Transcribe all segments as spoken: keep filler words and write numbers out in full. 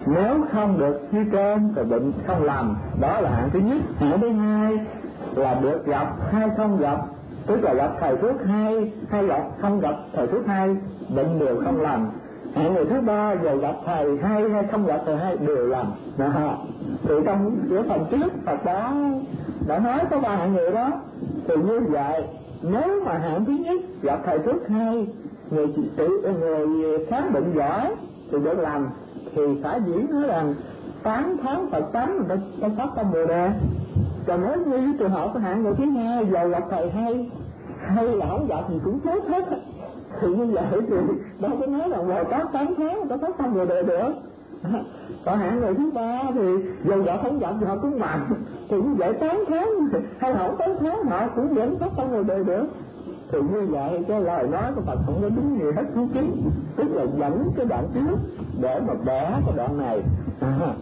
Nếu không được như trên thì bệnh không lành, đó là hạng thứ nhất. Hạng thứ hai là được gặp hay không gặp, tức là gặp thầy thuốc hay hay gặp không gặp thầy thuốc hay, bệnh đều không lành. Hạng người thứ ba giờ gặp thầy hay hay không gặp thầy hay đều lành. Đó. Thì trong cái phần trước Phật đã đã nói có ba hạng người đó. Thì như vậy nếu mà hạng thứ nhất gặp thầy thuốc hay, người trị người khám bệnh giỏi thì được làm, thì phải diễn nói rằng tám tháng Phật tánh người ta phát tâm Bồ Đề. Còn nếu như trường hợp của hạng người thứ hai giờ gặp thầy hay hay là không gặp gì cũng chết hết, thì như vậy thì đâu có nói rằng Bồ Tát tám tháng người ta phát tâm Bồ Đề được. Còn hạng người thứ ba thì dù gặp không gặp thì họ cũng mạnh, thì như vậy tám tháng hay không tám tháng họ cũng vẫn phát tâm Bồ Đề được. Thì như vậy cái lời nói của Phật không có đúng gì hết chú kiến, tức là dẫn cái đoạn trước để mà bẻ cái đoạn này. À,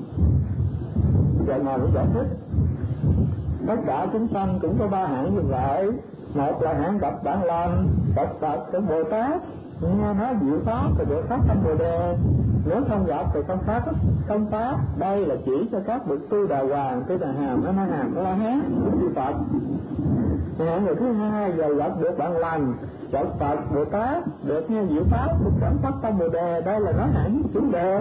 vậy mà cũng giải thích tất cả chúng sanh cũng có ba hạng như vậy. Một là hạng gặp bản lành, gặp Phật của Bồ Tát, nghe nói diệu pháp thì được phát tâm Bồ Đề. Nếu không gặp thì không phát không phát. Đây là chỉ cho các bậc tu đà hoàng, tu đà hàm, a la hàm, a la hán, chư Phật. Hạng người thứ hai giờ gặp được bản lành, gặp Phật Bồ Tát, được nghe diệu pháp cũng chẳng phát tâm Bồ Đề. Đây là nói hạng chủ đề.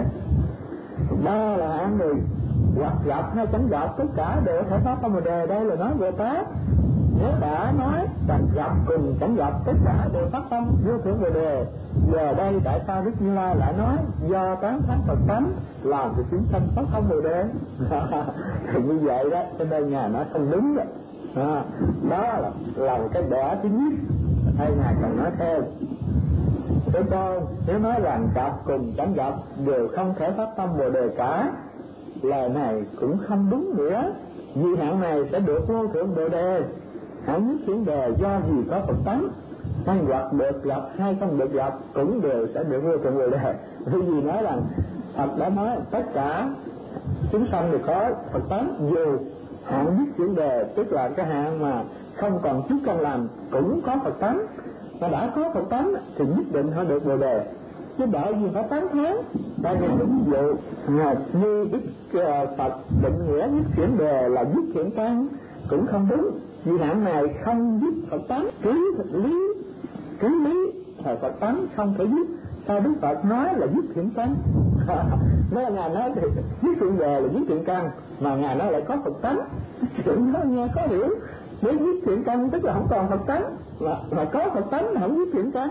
Ba là hạng người hoặc gặp hay chẳng gặp tất cả đều phải phát tâm Bồ Đề. Đây là nói Bồ Tát. Nếu đã nói chẳng gặp cùng chẳng gặp tất cả đều phát tâm vô thượng Bồ Đề. Giờ đây tại sao Đức Như Lai lại nói do tán thán Phật tánh làm cho chúng sanh phát tâm Bồ Đề? Thì như vậy đó, cho nên Ngài nói không đúng rồi. À, đó là, là một cái đẻ thứ nhất. Hay Ngài còn nói thêm thế con, nếu nói rằng gặp cùng chẳng gặp đều không thể phát tâm Bồ Đề cả, lời này cũng không đúng nữa. Vì hạng này sẽ được vô thượng Bồ Đề. Hạng nhất chuyển đề do gì có Phật tánh, hay hoặc được gặp hay không được gặp cũng đều sẽ được vô thượng Bồ Đề. Vì gì nói rằng Phật đã nói tất cả chúng sanh đều có Phật tánh, dù hạng nhất chuyển đề tức là cái hạng mà không còn chút căn lành cũng có Phật tánh. Mà đã có Phật tánh thì nhất định họ được Bồ Đề, chứ đợi gì phải tám tháng. Đây là ví dụ như Đức Phật định nghĩa nhất chuyển đề là dứt thiện căn cũng không đúng. Vì hạng này không dứt Phật tánh, cứ lý cứ lý thời Phật tánh không thể dứt. Sao Đức Phật nói là dứt thiện căn? Nếu Ngài nói thì dứt thiện đề là dứt thiện căn, mà Ngài nói lại có Phật tánh, chuyện đó nghe khó hiểu. Nếu dứt thiện căn tức là không còn Phật tánh, mà, mà có Phật tánh mà không dứt thiện căn.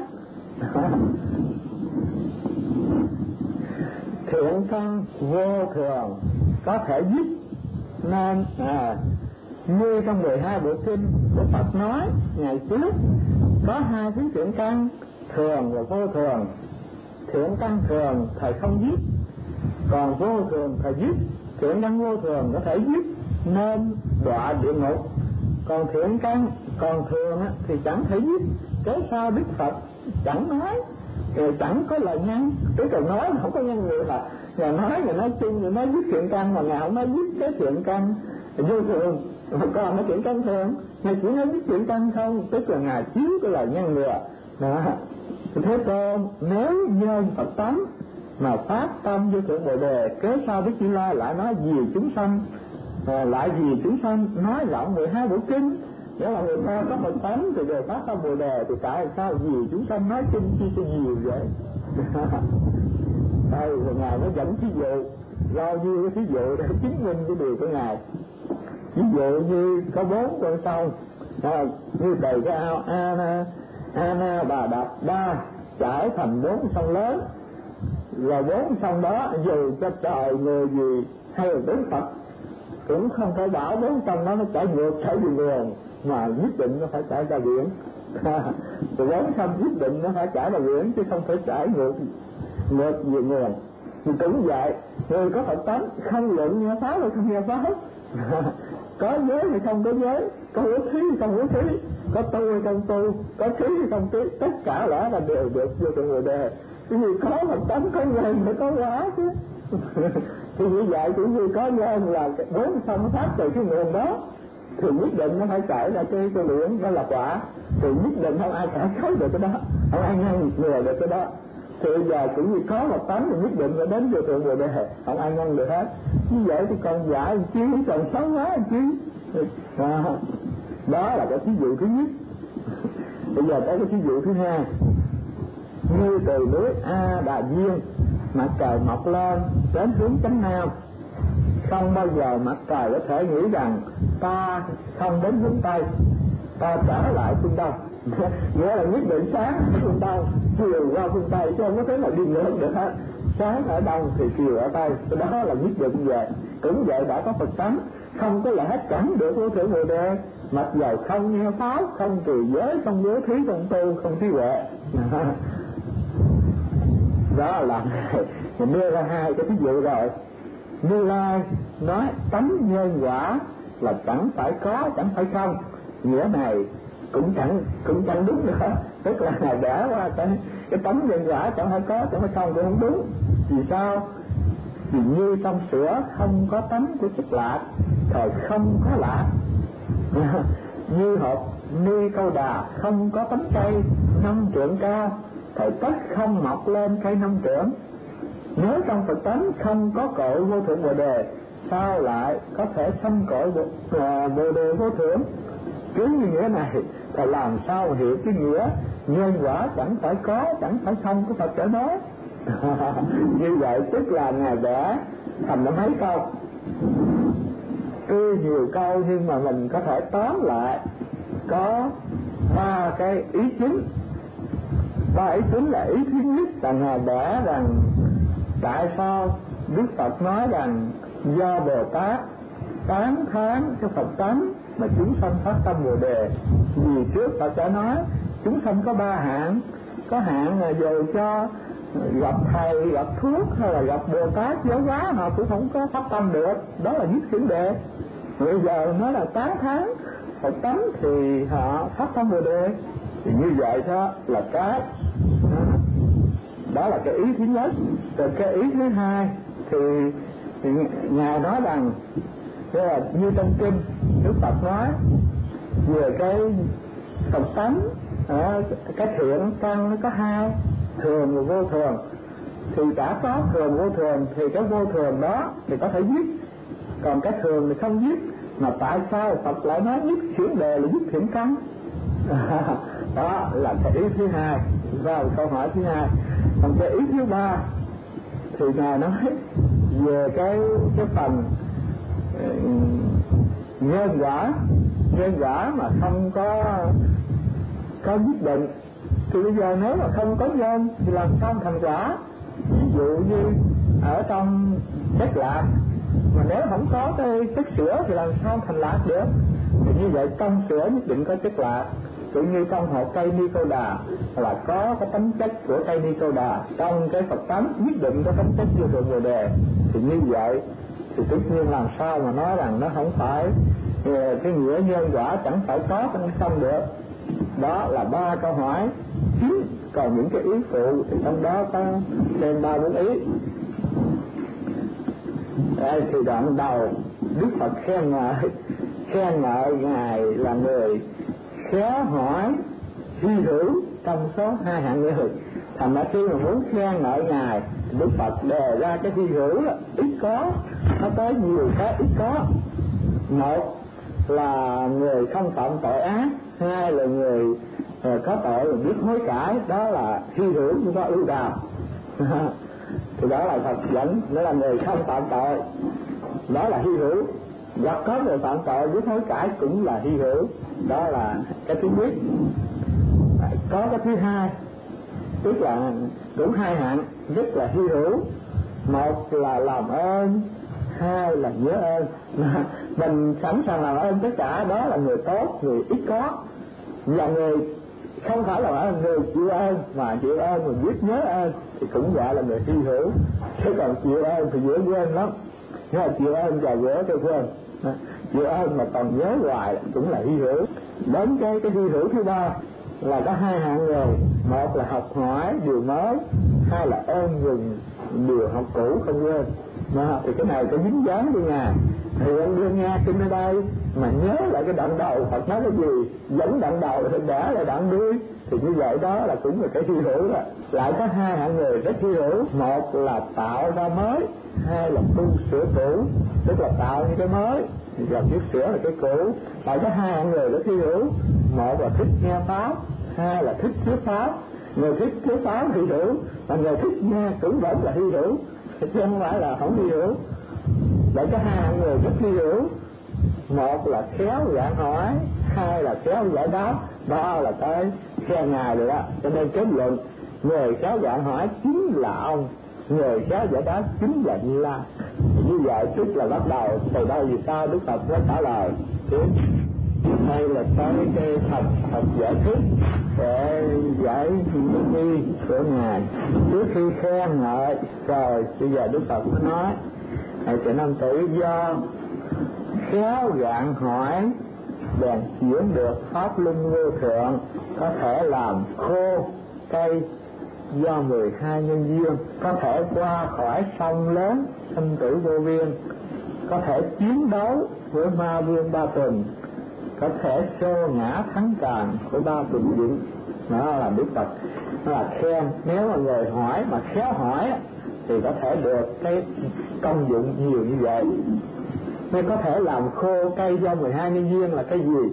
Thiện căn vô thường có thể dứt, nên à, như trong mười hai bộ kinh của Phật nói ngày trước có hai thứ thiện căn, thường và vô thường. Thiện căn thường thầy không dứt, còn vô thường thầy dứt. Thiện căn vô thường có thể dứt nên đọa địa ngục, còn thiện căn còn thường thì chẳng thể dứt. Thế sao Đức Phật chẳng nói, chẳng có lời ngăn, tức là nói mà không có ngăn người, là Ngài nói Ngài nói chung, Ngài nói dứt thiện căn mà Ngài không nói dứt cái thiện căn vô thường, mà còn cái thiện căn thường Ngài chỉ nói dứt thiện căn không, tức là Ngài chiếu cái lời ngăn ngừa đó. Thế tôn, nếu nhân Phật tánh mà phát tâm vô thượng Bồ Đề, kế sau Đức Như Lai lại nói vì chúng sanh, à, lại vì chúng sanh nói lỏng mười hai bộ kinh. Nếu là người ta có Phật tánh thì đều phát tâm Bồ Đề, thì tại sao vì chúng sanh nói kinh chi cho nhiều vậy? Đây là Ngài mới dẫn thí dụ, bao nhiêu cái thí dụ để chứng minh cái điều của Ngài. Ví dụ như có bốn con sông, à, như đầy cái ao Ana, Ana Bà Đập Ba trải thành bốn sông lớn. Và bốn sông đó dù cho trời người gì hay là đến Phật cũng không thể bảo bốn sông đó nó chảy ngược trở về nguồn, mà nhất định nó phải chảy ra biển. Thì bốn sông nhất định nó phải chảy ra biển, chứ không thể chảy ngược ngược về nguồn. Thì cũng vậy, người có Phật tánh không luận nghe pháp hay không nghe pháp, có giới hay không có giới, có bố thí hay không bố thí, có tu hay không tu, có thí hay không thí, tất cả lẽ là đều được vô thượng Bồ Đề. Vì có Phật tánh có nhân phải có quả chứ. Thì như vậy cũng như có nhân là bốn sông phát từ cái nguồn đó, thì nhất định nó phải chảy ra cái cái biển, đó là quả. Thì nhất định không ai cản khấu được cái đó, không ai ngăn ngừa được cái đó. thì bây giờ cũng như có một tánh thì nhất định phải đến vô thượng Bồ Đề, không ai ngăn được hết. Như vậy thì còn dại chứ, còn xấu quá chứ. À, đó là cái thí dụ thứ nhất. Bây giờ tới cái thí dụ thứ hai. Như từ núi A Đà Diên, mặt trời mọc lên đến hướng chánh nam, không bao giờ mặt trời có thể nghĩ rằng ta không đến hướng Tây, ta trở lại phương Đông. Nghĩa là nhất định sáng ở phương Đông, chiều qua phương Tây, chứ không có thể là đi ngược được hết. Sáng ở Đông thì chiều ở Tây, đó là nhất định vậy. Cũng vậy đã có Phật tánh, không có lẽ chẳng được vô thượng Bồ Đề, mặc dầu không nghe pháp, không trì giới, không bố thí, không tu, không trí huệ. Đó là mình đưa ra hai cái ví dụ rồi. Như Lai nói tánh nhân quả là chẳng phải có, chẳng phải không. Nghĩa này cũng chẳng cũng chẳng đúng nữa. Tức là Ngài đã qua cái cái tánh nhân quả chẳng phải có, chẳng phải không cũng không đúng. Vì sao? Vì như trong sữa không có tánh của chất lạc, thời không có lạc. Như hộp ni câu đà không có tánh cây năm trượng cao, thời tất không mọc lên cây năm trượng. Nếu trong Phật tánh không có cội vô thượng Bồ Đề, sao lại có thể sanh cội Bồ, uh, Bồ Đề vô thượng? Cứ như nghĩa này thì làm sao hiểu cái nghĩa nhân quả chẳng phải có, chẳng phải không của Phật trở nói. Như vậy tức là Ngài đã thành ra mấy câu, tuy nhiều câu nhưng mà mình có thể tóm lại có ba cái ý chính. Ba ý chính là ý thứ nhất là Ngài đã rằng tại sao Đức Phật nói rằng do Bồ Tát tán thán cho Phật tánh mà chúng sanh phát tâm Bồ Đề. Vì trước Phật đã nói chúng sanh có ba hạng, có hạng là dù cho gặp thầy, gặp thuốc hay là gặp Bồ Tát giáo hóa họ cũng không có phát tâm được, đó là nhất vấn đề. Bây giờ nói là tán thán Phật tánh thì họ phát tâm Bồ Đề, thì như vậy đó là cái đó là cái ý thứ nhất. Rồi cái ý thứ hai thì, thì Ngài nói rằng là như trong kinh Đức Phật nói về cái Phật tánh, cái thiện căn nó có hai, thường và vô thường. Thì đã có thường vô thường thì cái vô thường đó thì có thể giết, còn cái thường thì không giết. Mà tại sao Phật lại nói giết chuyển đề là giết thiện căn? Đó là cái ý thứ hai, vào câu hỏi thứ hai. Còn cái ý thứ ba thì Ngài nói về cái cái phần uh, nhân quả, nhân quả mà không có có nhất định. Thì bây giờ nếu mà không có nhân thì làm sao thành quả? Ví dụ như ở trong chất lạc, mà nếu không có cái chất sữa thì làm sao thành lạc được? Thì như vậy trong sữa nhất định có chất lạc. Cũng như trong hộp cây Ni-cô-đà là có cái tánh chất của cây Ni-cô-đà, trong cái Phật tánh nhất định có tánh chất vô thượng Bồ Đề. Thì như vậy thì tất nhiên làm sao mà nói rằng nó không phải cái nghĩa nhân quả chẳng phải có không không được. Đó là ba câu hỏi chính. Còn những cái ý phụ thì trong đó có thêm ba bốn ý. Đây thì đoạn đầu Đức Phật khen ngợi khen ngợi Ngài là người khéo hỏi hy hữu trong số hai hạng người. Thành ra khi mà muốn khen ngợi Ngài, Đức Phật đề ra cái hy hữu là ít có, nó tới nhiều cái ít có. Một là người không phạm tội ác, hai là người có tội mà biết hối cải, đó là hy hữu nhưng có ưu đàm. Thì đó là Phật dẫn, đó là người không phạm tội, đó là hy hữu. Hoặc có người phạm tội biết hối cải cũng là hy hữu, đó là cái thứ nhất. Có cái thứ hai, tức là cũng hai hạng, rất là hy hữu. Một là làm ơn, hai là nhớ ơn. Mình sẵn sàng làm ơn tất cả, đó là người tốt, người ít có. Và người không phải là ơn, người chịu ơn mà chịu ơn mình biết nhớ ơn thì cũng gọi là người hy hữu. Chứ còn chịu ơn thì dễ quên lắm. Nhưng mà chịu ơn và dễ tôi quên, chịu ơn mà còn nhớ hoài cũng là hy hữu. Đến cái cái hy hữu thứ ba là có hai hạng người. Một là học hỏi điều mới, hai là ơn dùng điều học cũ không quên. Mà thì cái này có dính dáng với Ngài. Thì ông đưa nghe kinh ở đây mà nhớ lại cái đoạn đầu Phật nói cái gì, dẫn đoạn đầu thì đã lại đoạn đuôi, thì như vậy đó là cũng là cái hy hữu đó. Lại có hai hạng người rất hy hữu, một là tạo ra mới, hai là tu sửa cũ, tức là tạo những cái mới và biết sửa là cái cũ. Lại có hai hạng người rất hy hữu, một là thích nghe pháp, hai là thích thuyết pháp. Người thích thuyết pháp hy hữu, và người thích nghe cũng vẫn là hy hữu, chứ không phải là không hy hữu. Lại có hai hạng người rất hy hữu, một là khéo gạn hỏi, hai là khéo giải đáp. Đó là cái khen ngài rồi đó. Cho nên kết luận người khéo gạn hỏi chính là ông, người khéo giải đáp chính là Như Lai. Như vậy tức là bắt đầu từ đây vì sao Đức Phật mới trả lời. Đây là cái cái thật thật giải thích để giải nghi của ngài. Trước khi khen ngợi rồi bây giờ Đức Phật mới nói này: Trẻ nam tử, do khéo gạn hỏi bèn chuyển được pháp luân vô thượng, có thể làm khô cây do mười hai nhân duyên, có thể qua khỏi sông lớn sinh tử vô biên, có thể chiến đấu với ma vương ba tuần, có thể xô ngã thắng càn của ba tuần diện. Đó là Đức Phật, nó là khen. Nếu mà người hỏi mà khéo hỏi thì có thể được cái công dụng nhiều như vậy. Nên có thể làm khô cây do mười hai nhân duyên là cái gì?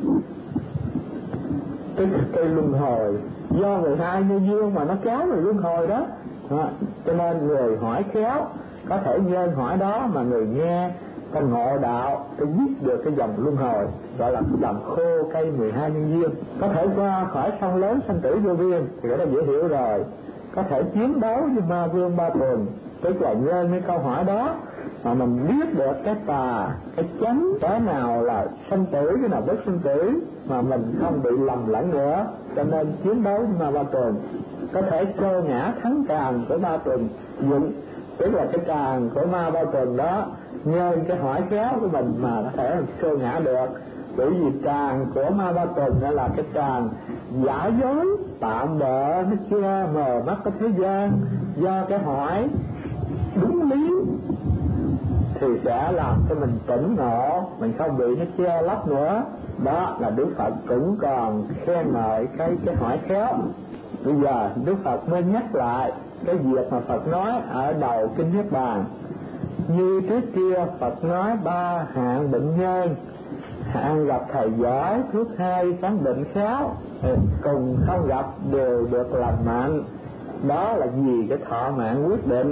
Cái cây luân hồi do mười hai nhân duyên mà nó kéo người luân hồi đó. À, cho nên người hỏi khéo có thể nhân hỏi đó mà người nghe có ngộ đạo để giết được cái dòng luân hồi, gọi là làm khô cây mười hai nhân duyên. Có thể qua khỏi sông lớn sanh tử vô biên thì cái đó dễ hiểu rồi. Có thể chiến đấu với ma vương ba tuần, tức là nhân cái câu hỏi đó mà mình biết được cái tà, cái chánh, cái nào là sanh tử, cái nào bất sanh tử, mà mình không bị lầm lẫn nữa, cho nên chiến đấu với ma ba tuần. Có thể xô ngã thắng càn của ma tuần dụng, tức là cái càn của ma ba tuần đó nhân cái hỏi khéo của mình mà có thể xô ngã được. Bởi vì càn của ma ba tuần đó là cái càn giả dối tạm bợ, nó che mờ mắt cái thế gian. Do cái hỏi đúng lý thì sẽ làm cho mình tỉnh ngộ, mình không bị nó che lấp nữa. Đó là Đức Phật cũng còn khen ngợi cái cái hỏi khéo. Bây giờ Đức Phật mới nhắc lại cái việc mà Phật nói ở đầu kinh Niết Bàn. Như trước kia Phật nói ba hạng bệnh nhân: hạng gặp thầy giỏi, thuốc hay, khám bệnh khéo, cùng không gặp đều được lành mạnh. Đó là vì cái thọ mạng quyết định.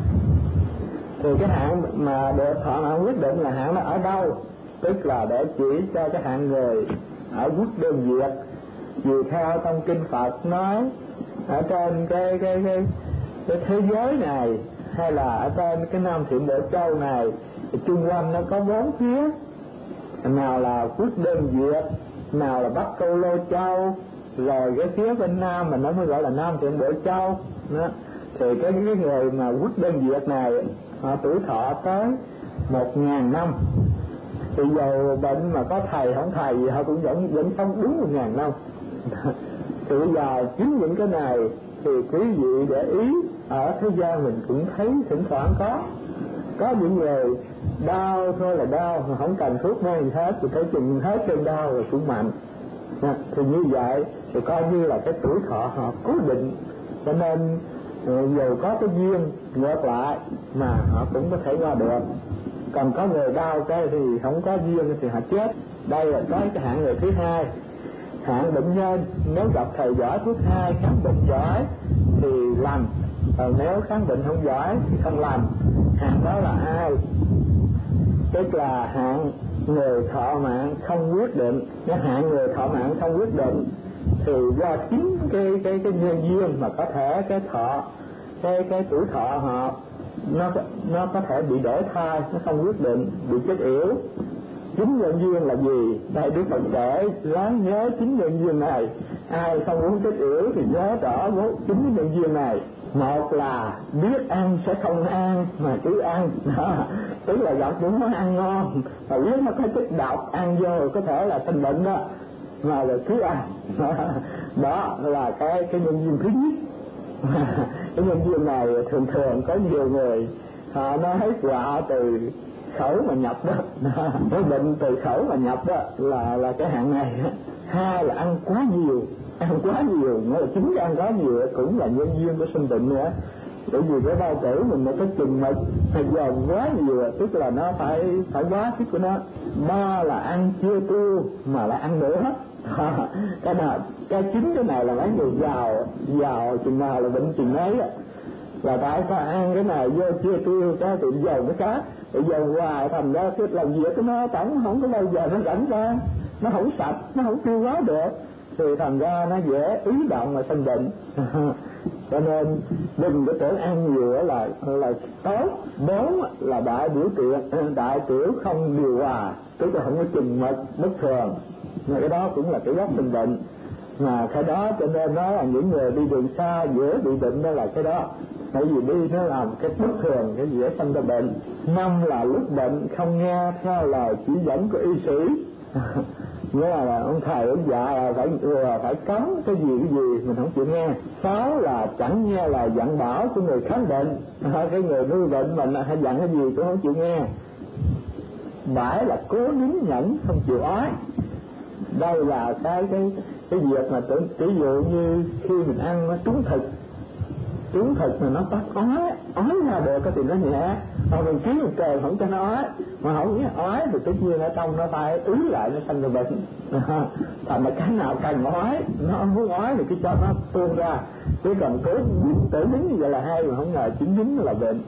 Thì cái hạng mà được thọ mạng quyết định là hạng nó ở đâu? Tức là để chỉ cho cái hạng người ở quốc đơn Việt. Vì theo trong kinh Phật nói ở trên cái cái cái cái thế giới này, hay là ở trên cái Nam Thiện Bộ Châu này, thì chung quanh nó có bốn phía. Nào là quốc đơn Việt, nào là Bắc Câu Lô Châu, rồi cái phía bên Nam mình nó mới gọi là Nam Thiện Bộ Châu đó. Thì cái cái người mà quốc đơn Việt này họ tuổi thọ tới một ngàn năm, thì giờ bệnh mà có thầy không thầy gì họ cũng vẫn vẫn sống đúng một ngàn năm. Thì bây giờ chính những cái này thì quý vị để ý ở thế gian mình cũng thấy thỉnh thoảng có có những người đau thôi là đau, mà không cần thuốc men gì hết, thì thấy chừng hết cơn đau rồi cũng mạnh. À, thì như vậy thì coi như là cái tuổi thọ họ cố định, cho nên dù có cái duyên ngược lại mà họ cũng có thể qua được. Còn có người đau cái thì không có duyên thì họ chết. Đây là cái, cái hạng người thứ hai. Hạng bệnh nhân nếu gặp thầy giỏi thuốc hay, khám bệnh giỏi thì lành, còn nếu khám bệnh không giỏi thì không lành. Hạng đó là ai? Tức là hạng người thọ mạng không quyết định. Cái hạng người thọ mạng không quyết định thì do chính cái cái cái nhân duyên mà có thể cái thọ cái cái tuổi thọ họ nó nó có thể bị đổi thai, nó không quyết định, bị chết yểu. Chính nhân duyên là gì? Đây Đức Phật kể, ráng nhớ chính nhân duyên này. Ai không muốn chết yểu thì nhớ rõ chính nhân duyên này. Một là biết ăn sẽ không ăn mà cứ ăn đó. Tức là gặp những món ăn ngon mà biết nó có chất độc, ăn vô có thể là sinh bệnh đó, mà rồi cứ ăn. Đó là cái cái nhân duyên thứ nhất. Cái nhân duyên này thường thường có nhiều người họ nói hết quả từ khẩu mà nhập đó. Cái bệnh từ khẩu mà nhập đó là là cái hạng này. hai là ăn quá nhiều. Ăn quá nhiều, nghĩa là chính cái ăn quá nhiều cũng là nhân duyên của sinh bệnh nữa. Bởi vì cái bao tử mình nó có chừng mực, hay dồn quá nhiều, tức là nó phải phải quá sức của nó. Ba là ăn chưa tiêu mà lại ăn nữa. Cái nào cái chính cái này là mấy người giàu giàu chừng nào là bệnh chừng ấy á, là tại sao ăn cái này vô chưa tiêu cái thì dồn cái khác, thì dồn hoài thành ra cái làm việc của nó tổng không có bao giờ nó rảnh ra, nó không sạch, nó không tiêu hóa được, thì thành ra nó dễ ý động mà sinh bệnh. Cho nên đừng có tưởng ăn nhiều là là tốt. Bốn là đại biểu tiện, đại tiểu không điều hòa, tức là không có chừng mực bất thường, mà cái đó cũng là cái gốc sinh bệnh. Mà cái đó cho nên nói là những người đi đường xa dễ bị bệnh đó là cái đó, bởi vì đi nó làm cái bất thường, cái dễ sinh ra bệnh. Năm là lúc bệnh không nghe theo lời chỉ dẫn của y sĩ. Nghĩa là ông thầy ông dạ là phải là phải cấm cái gì cái gì mình không chịu nghe. Sáu là chẳng nghe lời dặn bảo của người khám bệnh, cái người nuôi bệnh mình hay dặn cái gì cũng không chịu nghe. Bảy là cố nín nhẫn không chịu ói. Đây là cái cái cái việc mà tự ví dụ như khi mình ăn nó trúng thực, trúng thực mà nó bắt ói, ói ra được cái thì nó nhẹ, còn mình kiếm một kề không cho nó ói, mà không biết ói thì tất nhiên ở trong nó phải ứ lại, nó sinh ra bệnh. Thành mà cái nào cần ói, nó không muốn ói thì cứ cho nó tuôn ra, chứ còn cứ tự nín như vậy là hay, mà không ngờ chính nín là bệnh.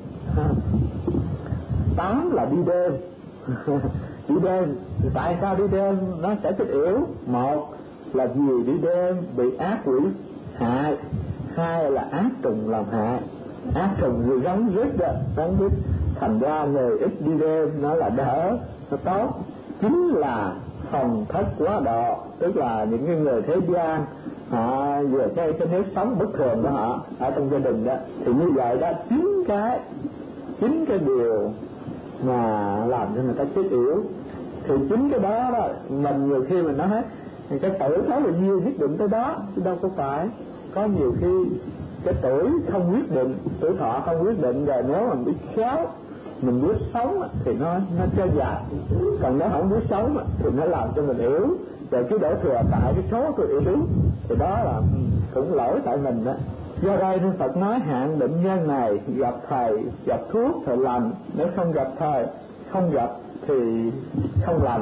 Tám là đi đêm. Đi đêm, tại sao đi đêm nó sẽ chết yểu? Một là vì đi đêm bị ác quỷ hại, hai là ác trùng làm hại. Ác trùng người rắn rít đó, rắn rít, thành ra người ít đi đêm nó là đỡ, nó tốt. Chính là phòng thất quá độ, tức là những cái người thế gian họ về cái cái nếp sống bất thường của họ ở trong gia đình đó, thì như vậy đó chính cái chính cái điều mà làm cho người ta chết yểu. Thì chính cái đó đó mình nhiều khi mình nói hết thì cái tuổi nói là nhiều quyết định tới đó, chứ đâu có phải. Có nhiều khi cái tuổi không quyết định, tuổi thọ không quyết định, rồi nếu mình biết khéo mình biết sống thì nó nó cho dài, còn nếu không biết sống thì nó làm cho mình yếu, rồi cứ đổ thừa tại cái số tôi yếu thì đó là cũng lỗi tại mình đó. Do đây nên Phật nói hạn bệnh nhân này gặp thầy gặp thuốc thì lành, nếu không gặp thầy không gặp thì không lành.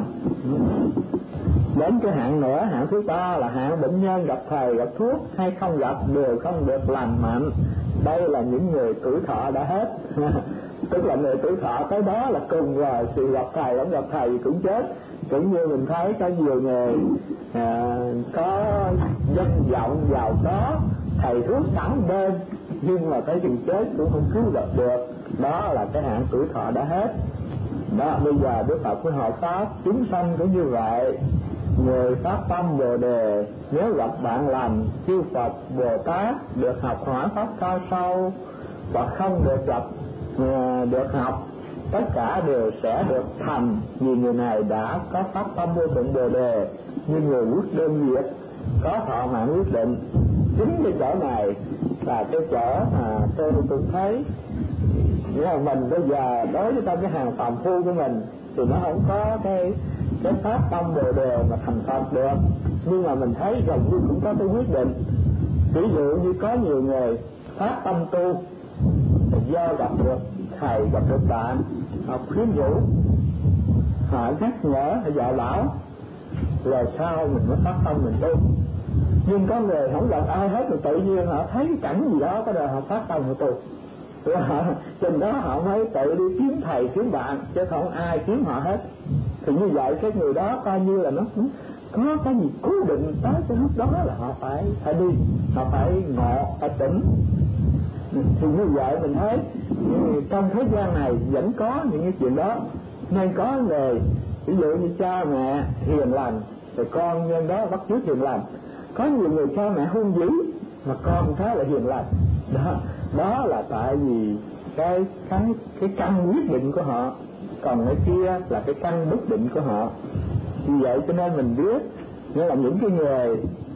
Đến cái hạn nữa, hạn thứ ba là hạn bệnh nhân gặp thầy gặp thuốc hay không gặp đều không được lành mạnh. Đây là những người tuổi thọ đã hết. Tức là người tuổi thọ tới đó là cùng rồi, thì gặp thầy không gặp thầy cũng chết. Cũng như mình thấy có nhiều người à, có danh vọng giàu có, thầy thuốc sẵn bên, nhưng mà tới chừng chết cũng không cứu gặp được. Đó là cái hạn tuổi thọ đã hết. Đó, bây giờ Đức Phật với họ Pháp chúng sanh cũng như vậy. Người phát tâm Bồ Đề, nếu gặp bạn lành chư Phật Bồ Tát được học hỏi pháp cao sâu, và không được gặp được học, tất cả đều sẽ được thành, vì người này đã có phát tâm vô thượng Bồ Đề như người quyết đơn việc, có thọ mạng quyết định. Chính cái chỗ này là cái chỗ mà tôi tôi thấy nghĩa là mình bây giờ đối với trong cái hàng phàm phu của mình thì nó không có cái cái pháp tâm Bồ Đề mà thành Phật được, nhưng mà mình thấy gần như cũng có cái quyết định. Ví dụ như có nhiều người phát tâm tu do gặp được thầy gặp được bạn, họ khuyến vũ, họ nhắc nhở, họ dạy bảo, rồi sau mình mới phát tâm mình tu. Nhưng có người không gặp ai hết rồi tự nhiên họ thấy cái cảnh gì đó có đời họ phát tâm họ tu. Trên đó họ mới tự đi kiếm thầy kiếm bạn, chứ không ai kiếm họ hết. Thì như vậy cái người đó coi như là nó có cái gì cố định tới cái lúc đó là họ phải phải đi, họ phải ngộ, phải tỉnh. Thì như vậy mình thấy trong thế gian này vẫn có những cái chuyện đó, nên có người ví dụ như cha mẹ hiền lành thì con nhân đó bắt chước hiền lành. Có nhiều người cha mẹ hung dữ mà con khá là hiền lành. Đó, đó là tại vì cái cái cái căn quyết định của họ, còn cái kia là cái căn bất định của họ. Vì vậy cho nên mình biết nghĩa là những cái người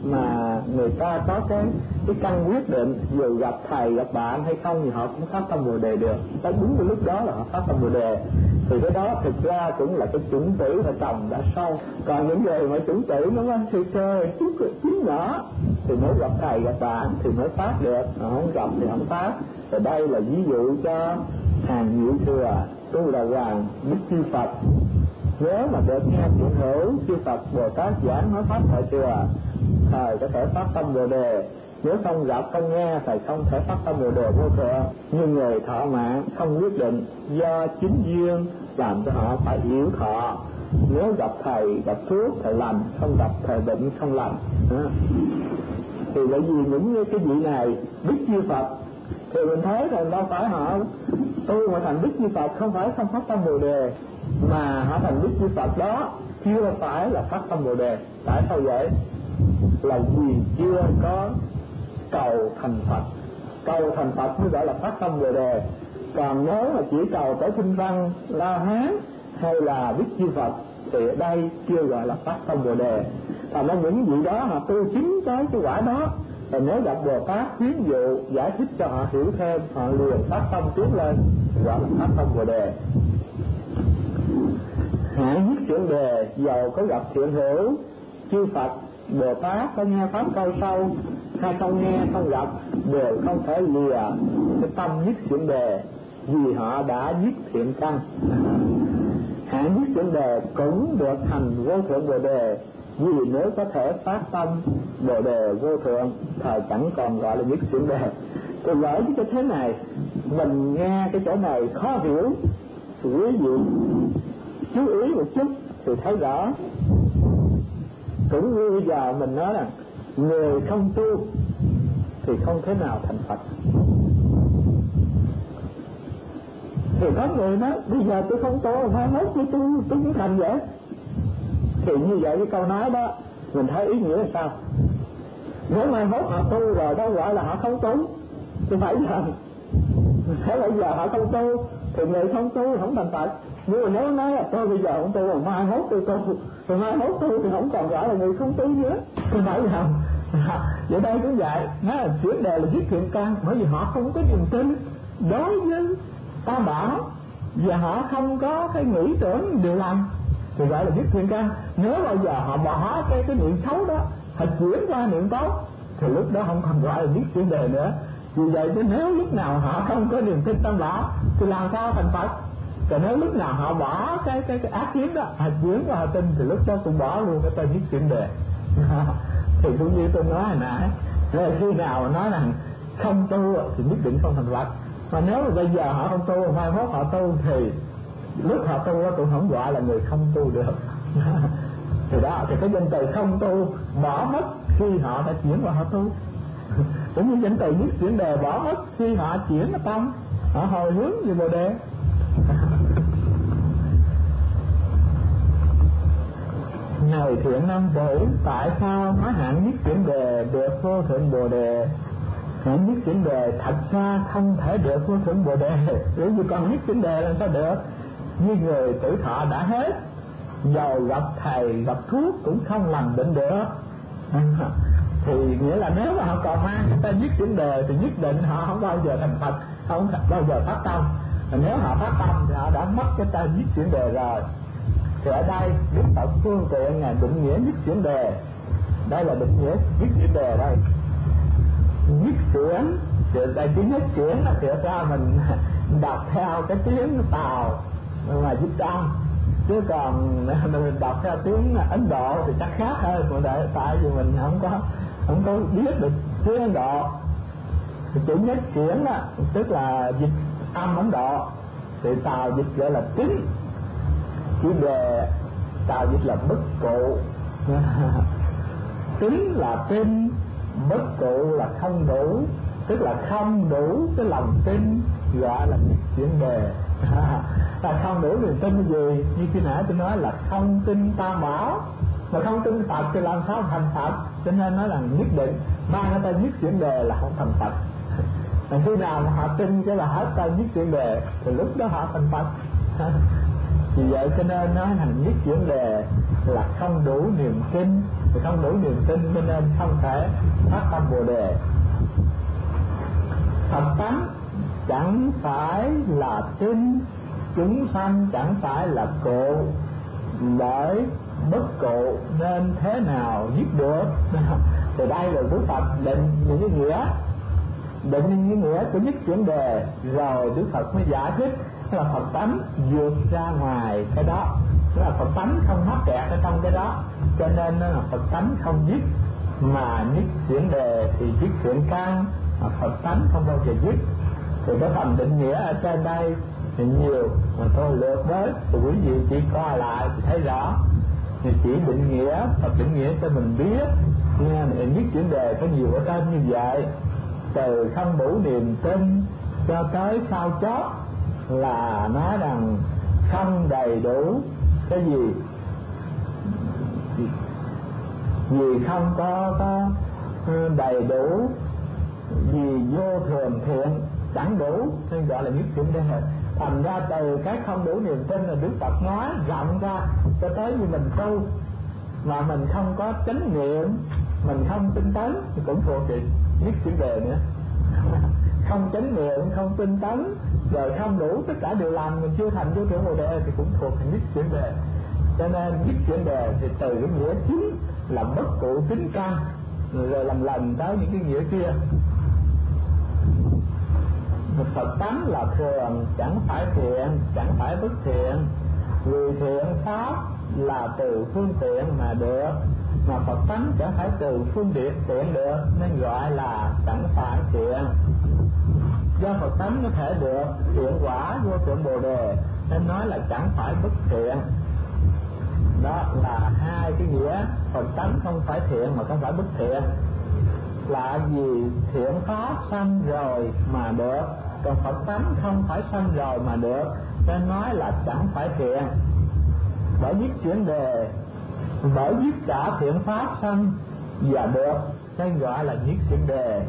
mà người ta có cái cái căn quyết định dù gặp thầy gặp bạn hay không thì họ cũng phát tâm Bồ đề được, tới đúng cái lúc đó là họ phát tâm Bồ đề. Thì cái đó thực ra cũng là cái chuẩn tử mà trồng đã sâu. Còn những người mà chuẩn tử nó mới sơ sơ chút chút nhỏ thì mới gặp thầy gặp bạn thì mới phát được, họ không gặp thì không phát. Và đây là ví dụ cho hàng nhị thừa tu đà hoàng Đức Chư Phật. Nếu mà được nghe chuyện hữu Chư Phật Bồ Tát giảng nói pháp tại chùa, thầy có thể phát tâm Bồ đề. Nếu không gặp không nghe, thầy không thể phát tâm Bồ đề vô thượng. Như người thọ mạng không quyết định do chính duyên làm cho họ phải yếu thọ. Nếu gặp thầy gặp thuốc thầy lành, không gặp thầy bệnh không lành. Thì bởi vì những cái vị này Đức Chư Phật thì mình thấy rằng đâu phải họ tu mà thành Đức Chư Phật không phải không phát tâm Bồ đề, mà họ thành Đức Chư Phật đó chưa phải là phát tâm Bồ đề. Tại sao vậy? Là vì chưa có cầu thành Phật. Cầu thành Phật mới gọi là phát tâm Bồ đề. Còn nếu mà chỉ cầu tới Kinh Văn La Hán hay là Đức Chư Phật thì ở đây chưa gọi là phát tâm Bồ đề. Thành ra những vị đó họ tu chính cái cái quả đó, và nếu gặp Bồ Tát khuyến dụ giải thích cho họ hiểu thêm, họ liền phát tâm tiến lên, gọi là phát tâm Bồ đề. Hãy nhất chuyển đề, dầu có gặp thiện hữu Chư Phật Bồ Tát có nghe pháp câu sâu hay không nghe không gặp, đều không thể lìa cái tâm nhất chuyển đề, vì họ đã nhất thiện căn. Hãy nhất chuyển đề cũng được thành vô thượng Bồ đề, vì nếu có thể phát tâm Bồ đề vô thượng, thời chẳng còn gọi là nhất chuyển đề. Tôi gửi cái thế này, mình nghe cái chỗ này khó hiểu, quý vị chú ý một chút thì thấy rõ. Cũng như bây giờ mình nói là người không tu thì không thể nào thành Phật. Thì có người nói bây giờ tôi không tu, mai mốt tôi tu tôi cũng thành vậy. Thì như vậy cái câu nói đó mình thấy ý nghĩa là sao? Nếu mai mốt họ tu rồi đó gọi là họ không tu, thì phải rằng thế bây giờ họ không tu thì người không tu không thành Phật. Nhưng mà nếu nói là tôi bây giờ không tu, mà mai mốt tôi tu, rồi mai mốt tu thì không còn gọi là người không tu nữa, thì phải rằng vậy đây cũng vậy. Nó là chuyển đề là giết thiện căn, bởi vì họ không có niềm tin đối với Tam Bảo và họ không có cái nghĩ tưởng điều lành thì gọi là giết thiện căn. Nếu bao giờ họ bỏ cái cái niệm xấu đó, họ chuyển qua niệm tốt thì lúc đó không còn gọi là giết chuyển đề nữa. Vì vậy chứ nếu lúc nào họ không có niềm tin Tam Bảo thì làm sao thành Phật? Còn nếu lúc nào họ bỏ cái cái, cái ác kiến đó, họ chuyển qua họ tin thì lúc đó cũng bỏ luôn cái tên giết chuyển đề. Thì cũng như tôi nói hồi nãy, rồi khi nào nói rằng không tu thì nhất định không thành Phật. Mà nếu mà bây giờ họ không tu, mai mốt họ tu thì lúc họ tu đó cũng không gọi là người không tu được. Thì đó, thì cái danh từ không tu bỏ mất khi họ đã chuyển qua họ tu. Cũng như danh từ nhất chuyển đề bỏ mất khi họ chuyển cái tâm, họ hồi hướng về Bồ đề. Này thiện nam tử, tại sao nói hạng nhất chuyển đề được vô thượng Bồ đề? Hạng nhất chuyển đề thật ra không thể được vô thượng Bồ đề. Bởi vì còn nhất chuyển đề làm sao được? Như người tuổi thọ đã hết, dầu gặp thầy gặp thuốc cũng không làm bệnh được. Thì nghĩa là nếu mà họ còn mang cái tên nhất chuyển đề thì nhất định họ không bao giờ thành Phật, không bao giờ phát tâm. Và nếu họ phát tâm thì họ đã mất cái tên nhất chuyển đề rồi. Thì ở đây Đức Phật phương tiện ngài định nghĩa nhất chuyển đề. Đây là định nghĩa nhất chuyển đề đây. Nhất chuyển thì đây chữ nhất chuyển là thiệt ra mình đọc theo cái tiếng Tàu mà dịch âm, chứ còn mình đọc theo tiếng Ấn Độ thì chắc khác hơn. Mà để, tại vì mình không có không có biết được tiếng Ấn Độ. Thì chữ nhất chuyển đó, tức là dịch âm Ấn Độ, thì Tàu dịch gọi là tính. Chữ đề Tàu dịch là bất cụ. Tính là tin, bất cụ là không đủ, tức là không đủ cái lòng tin, gọi là nhất chuyển đề. Là không đủ niềm tin gì? Như khi nãy tôi nói là không tin Tam Bảo, mà không tin Phật thì làm sao thành Phật? Cho nên nói là nhất định mang cái tên nhất chuyển đề là không thành Phật. Mà khi nào mà họ tin cái là hết tên nhất chuyển đề thì lúc đó họ thành Phật. Vì vậy cho nên nói thành nhất chuyển đề là không đủ niềm tin, không đủ niềm tin cho nên không thể phát tâm Bồ đề. Phật tánh chẳng phải là tin, chúng sanh chẳng phải là cụ, bởi bất cụ nên thế nào giết được. Thì đây là Đức Phật định những cái nghĩa, định những cái nghĩa của nhất chuyển đề, rồi Đức Phật mới giải thích là Phật tánh vượt ra ngoài cái đó, tức là Phật tánh không mắc kẹt ở trong cái đó, cho nên nó là Phật tánh không giết, mà nhất chuyển đề thì giết chuyển căn, mà Phật tánh không bao giờ giết. Thì cái phần định nghĩa ở trên đây thì nhiều, mà tôi lược đến thì quý vị chỉ coi lại thì thấy rõ. Thì chỉ định nghĩa, Phật định nghĩa cho mình biết, nên nhất chuyển đề có nhiều ở trên như vậy. Từ không đủ niềm tin cho tới sau chót là nói rằng không đầy đủ cái gì, vì không có, có đầy đủ, vì vô thường thiện chẳng đủ, nên gọi là nhất chuyển đề. Thành ra từ cái không đủ niềm tin là Đức Phật nói rộng ra cho tới như mình tu mà mình không có chánh niệm, mình không tinh tấn thì cũng thuộc về nhất chuyển đề nữa. Không chánh niệm, không tinh tấn, rồi không đủ tất cả điều làm, mình chưa thành vô thượng Bồ đề thì cũng thuộc về nhất chuyển đề. Cho nên nhất chuyển đề thì từ cái nghĩa chính là bất cụ tính căn, rồi làm lần tới những cái nghĩa kia. Phật tánh là thường, chẳng phải thiện, chẳng phải bất thiện, vì thiện pháp là từ phương tiện mà được, mà Phật tánh chẳng phải từ phương tiện tiện được, nên gọi là chẳng phải thiện. Do Phật tánh có thể được thiện quả vô thượng Bồ đề nên nói là chẳng phải bất thiện. Đó là hai cái nghĩa. Phật tánh không phải thiện mà không phải bất thiện, là vì thiện pháp sanh rồi mà được, còn Phật tánh không phải sanh rồi mà được, nên nói là chẳng phải thiện. Bởi nhất chuyển đề, bởi tất cả thiện pháp sanh và được, nên gọi là nhất chuyển đề.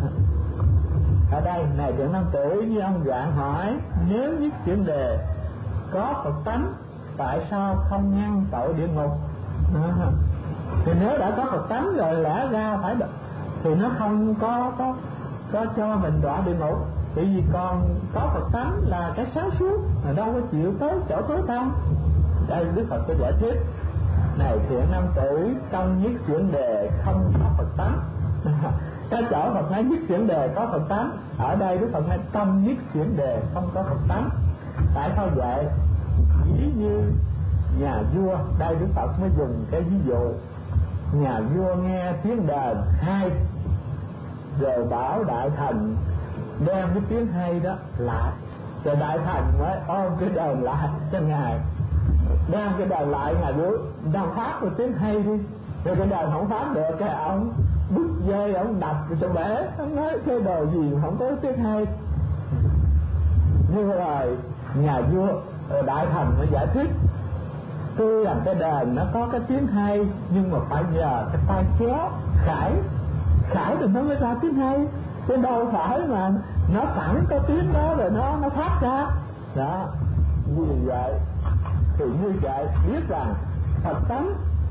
Ở đây này Thiện Nam Tử với ông Dạng hỏi, nếu nhất chuyển đề có Phật tánh, tại sao không ngăn tội địa ngục? À, thì nếu đã có Phật tánh rồi lẽ ra phải được, thì nó không có có có cho mình đọa địa ngục. Bởi vì còn có Phật tánh là cái sáng suốt, mà đâu có chịu tới chỗ tối tăm. Đây Đức Phật có giải thích, này Thiện Nam Tử, trong nhất chuyển đề không có Phật tánh. Cái chỗ Phật nói nhất chuyển đề có Phật tánh, ở đây Đức Phật nói trong nhất chuyển đề không có Phật tánh. Tại sao vậy? Ví như nhà vua, đây Đức Phật mới dùng cái ví dụ. Nhà vua nghe tiếng đờn hay, rồi bảo đại thần đem cái tiếng hay đó lại, rồi đại thần mới ôm cái đờn lại cho ngài, đem cái đờn lại, ngài vua đang phát một tiếng hay đi, rồi cái đờn không phát được, cái ông bứt dây, ông đập cho bể, ông nói cái đồ gì không có tiếng hay. Như rồi nhà vua đại thần mới giải thích, tuy rằng cái đờn nó có cái tiếng hay, nhưng mà phải nhờ cái tay kéo khải khải thì nó mới ra tiếng hay, chứ đâu phải mà nó sẵn có tiếng đó rồi nó nó phát ra đó. Như vậy thì như vậy biết rằng Phật tánh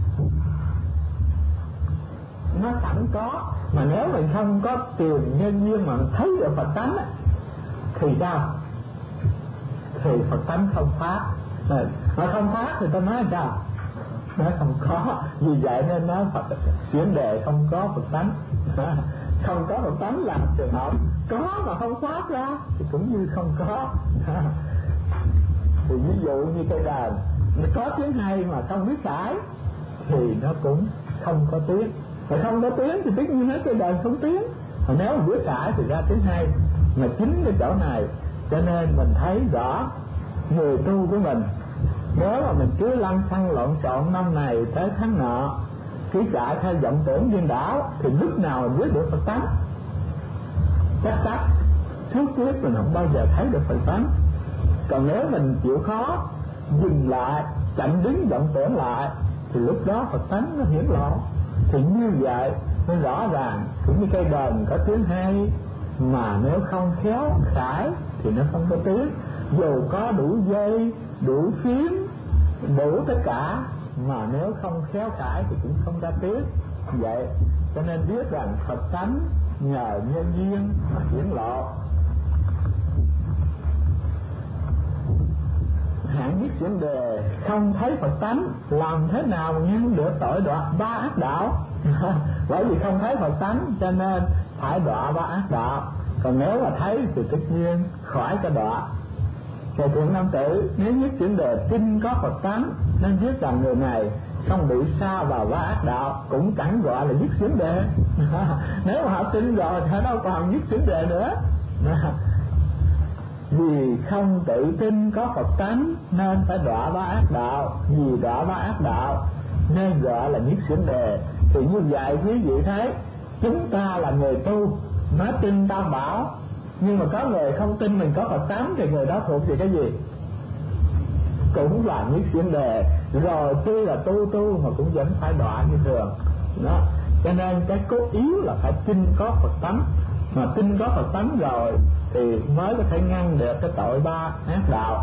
nó sẵn có, mà nếu mình không có tìm nhân duyên mà thấy được Phật tánh thì sao? Thì Phật tánh không phát. Mà không phát thì ta nói sao? Nó không có. Vì vậy nên nói Phật chuyển đề không có Phật tánh. Không có Phật tánh là trường hợp có mà không phát ra thì cũng như không có. Thì ví dụ như cây đàn nó có tiếng hay mà không biết phải thì nó cũng không có tiếng. Mà không có tiếng thì tất nhiên hết cây đàn không tiếng. Mà nếu mà biết phải thì ra tiếng hay. Mà chính cái chỗ này cho nên mình thấy rõ người tu của mình, nếu mà mình cứ lăn xăng lộn xộn năm này tới tháng nọ, cứ chạy theo vọng tưởng điên đảo, thì lúc nào mình biết được Phật tánh? Chắc chắn trước trước mình không bao giờ thấy được Phật tánh. Còn nếu mình chịu khó dừng lại, chậm đứng vọng tưởng lại, thì lúc đó Phật tánh nó hiển lộ. Thì như vậy nên rõ ràng cũng như cây đờn có tiếng hay, mà nếu không khéo khải thì nó không có tiếng. Dù có đủ dây, đủ phím, đủ tất cả, mà nếu không khéo cải thì cũng không ra tiếng. Vậy cho nên biết rằng Phật tánh nhờ nhân duyên mà hiển lộ. Hạng nhất vấn đề không thấy Phật tánh, làm thế nào mà nhân được tội đọa ba ác đạo? Bởi vì không thấy Phật tánh cho nên phải đọa ba ác đạo. Còn nếu mà thấy thì tất nhiên khỏi cái đọa. Thầy thượng nam tử, nếu nhất vấn đề tin có Phật tánh nên biết rằng người này không bị sa vào ba ác đạo, cũng chẳng gọi là nhất vấn đề. Nếu mà họ tin rồi thì họ đâu còn nhất vấn đề nữa. Vì không tự tin có Phật tánh nên phải đọa ba ác đạo, vì đọa ba ác đạo nên gọi là nhất vấn đề. Thì như vậy quý vị thấy, chúng ta là người tu nói tin Tam Bảo, nhưng mà có người không tin mình có Phật tánh thì người đó thuộc về cái gì? Cũng là nhất vấn đề. Rồi tuy là tu tu mà cũng vẫn phải đọa như thường đó. Cho nên cái cốt yếu là phải tin có Phật tánh, mà tin có Phật tánh rồi thì mới có thể ngăn được cái tội ba ác đạo.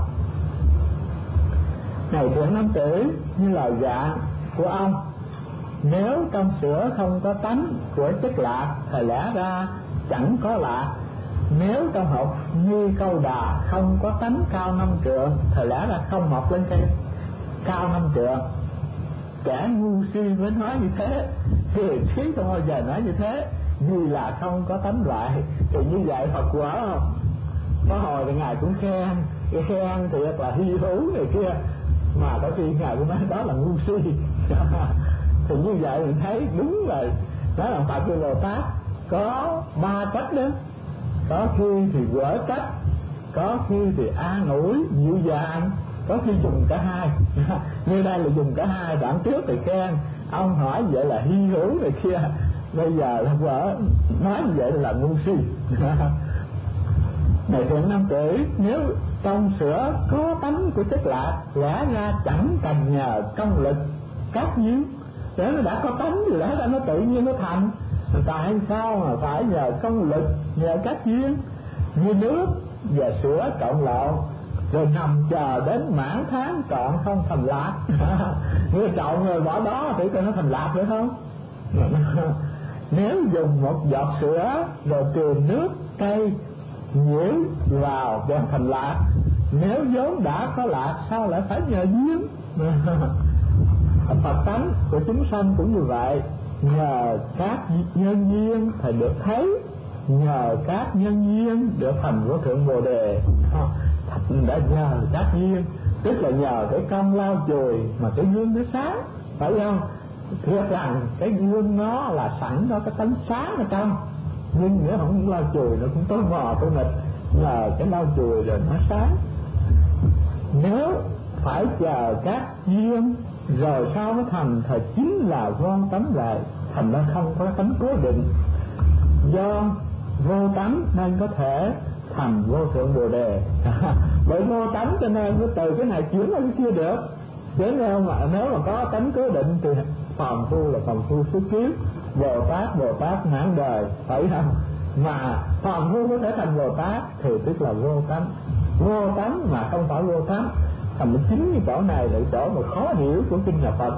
Này thượng nam tử, như lời dạ của ông, nếu trong sữa không có tánh của chất lạc thì lẽ ra chẳng có lạc. Nếu trong học như câu đà không có tánh cao năm trượng thì lẽ ra không mọc lên cây cao năm trượng. Kẻ ngu si mới nói như thế, thì trí không bao giờ nói như thế, vì là không có tánh loại. Thì như vậy Phật quả không? Có hồi thì Ngài cũng khen, cái khen thì là hy hữu này kia, mà có khi Ngài cũng nói đó là ngu si. Thì như vậy mình thấy đúng là đó là Phật của Bồ Tát có ba cách đó. Có khi thì quở trách, có khi thì an ủi dịu dàng, có khi dùng cả hai. Như đây là dùng cả hai. Đoạn trước thì khen, ông hỏi vậy là hy hữu này kia, bây giờ là vợ nói như vậy là ngu si. Này thượng nam tử, nếu trong sữa có tánh của chất lạc, lẽ ra chẳng cần nhờ công lực các duyên. Nếu nó đã có tánh thì lẽ ra nó tự nhiên nó thành. Tại sao mà phải nhờ công lực, nhờ các duyên? Như nước và sữa trộn lộn, rồi nằm chờ đến mãn tháng trọn không thành lạc. Người trộn rồi bỏ đó thì nó thành lạc nữa không? Nếu dùng một giọt sữa rồi truyền nước cây nhiễu vào và thành lạc, nếu vốn đã có lạc sao lại phải nhờ duyên? Phật tánh của chúng sanh cũng như vậy, nhờ các nhân duyên thì được thấy, nhờ các nhân duyên được thành vô thượng Bồ Đề. Đã nhờ các duyên, tức là nhờ cái công lao chùi mà cái gương nó sáng, phải không? Thiệt rằng cái gương nó là sẵn có cái tánh sáng ở trong, nhưng nếu không lau chùi nó cũng tối mò tối mịt, nhờ cái lau chùi rồi nó sáng. Nếu phải chờ các duyên rồi sao nó thành thì chính là vô tánh vậy, thành nó không có tánh cố định. Do vô tánh nên có thể thành vô thượng Bồ Đề. Bởi vô tánh cho nên nó từ cái này chuyển qua cái kia được. Chứ nếu mà nếu mà có tánh cố định thì phàm phu là phàm phu xuất kiếp, Bồ Tát Bồ Tát mãn đời, phải không? Mà phàm phu có thể thành Bồ Tát thì tức là vô tánh. Vô tánh mà không phải vô tánh, thành chính cái chỗ này là chỗ mà khó hiểu của kinh nhà Phật.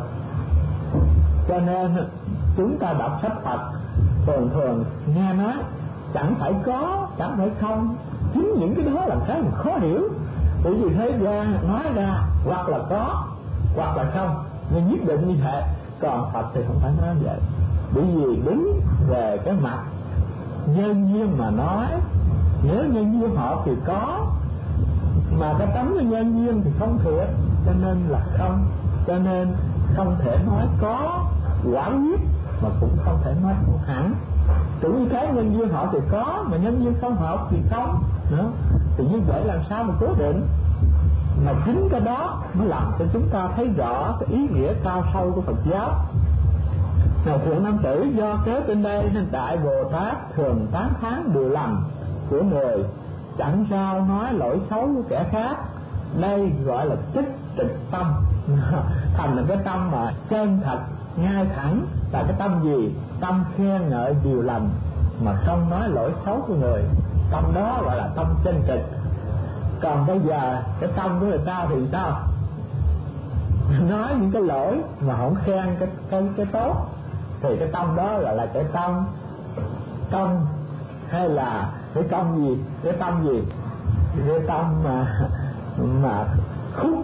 Cho nên chúng ta đọc sách Phật thường thường nghe nói chẳng phải có, chẳng phải không. Chính những cái đó là cái mà khó hiểu. Bởi vì thế gian nói ra hoặc là có hoặc là không, nhưng nhất định như thế. Còn Phật thì không phải nói vậy. Bởi vì đứng về cái mặt nhân duyên mà nói, nếu nhân duyên họ thì có, mà cái tấm cái nhân duyên thì không thiệt, cho nên là không. Cho nên không thể nói có quả quyết, mà cũng không thể nói không hẳn. Cũng như thế, nhân duyên họ thì có, mà nhân duyên không hợp thì không nữa. Thì như vậy làm sao mà cố định? Mà chính cái đó mới làm cho chúng ta thấy rõ cái ý nghĩa cao sâu của Phật giáo. Nào thượng nam tử, do kế bên đây nên Đại Bồ Tát thường tán thán điều lành của người, chẳng sao nói lỗi xấu của kẻ khác. Đây gọi là tích tịch tâm. Thành là cái tâm mà chân thật, ngay thẳng. Là cái tâm gì? Tâm khen ngợi điều lành mà không nói lỗi xấu của người. Tâm đó gọi là tâm chân trịch. Còn bây giờ cái tâm của người ta thì sao? nói những cái lỗi mà không khen cái cái cái tốt, thì cái tâm đó là là cái tâm công hay là cái công gì, cái tâm gì, cái tâm mà mà khúc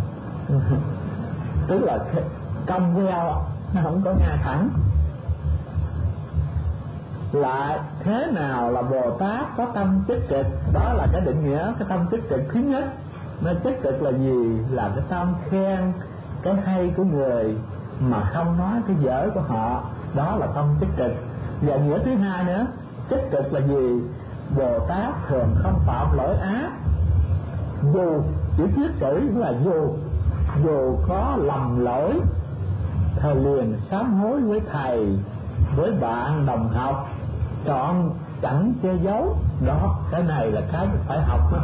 tức là công gieo nó không có ngay thẳng. Lại thế nào là Bồ Tát có tâm tích cực? Đó là cái định nghĩa cái tâm tích cực thứ nhất. Nó tích cực là gì? Là cái tâm khen cái hay của người mà không nói cái dở của họ, đó là tâm tích cực. Và nghĩa thứ hai nữa, tích cực là gì? Bồ Tát thường không phạm lỗi ác, dù chỉ thiết chữ là dù dù có lầm lỗi, thầy liền sám hối với thầy, với bạn đồng học, chọn chẳng che giấu. Đó, cái này là cái phải học đó.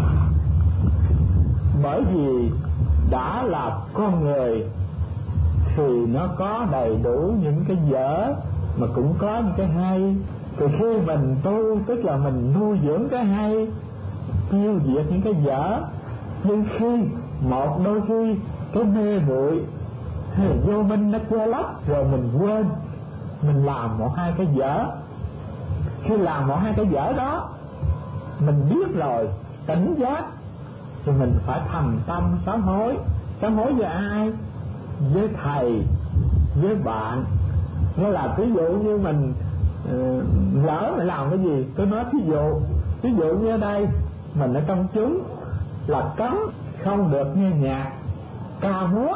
Bởi vì đã là con người thì nó có đầy đủ những cái dở mà cũng có những cái hay. Thì khi mình tu tức là mình nuôi dưỡng cái hay, tiêu diệt những cái dở. Nhưng khi một đôi khi cái mê muội hay vô minh nó che lấp, rồi mình quên mình làm một hai cái dở. Khi làm một hai cái dở đó mình biết rồi, tỉnh giác, thì mình phải thành tâm sám hối. Sám hối với ai? Với thầy, với bạn. Nó là ví dụ như mình uh, lỡ mình làm cái gì, tôi nói ví dụ ví dụ như ở đây mình ở trong chúng là cấm không được nghe nhạc ca múa,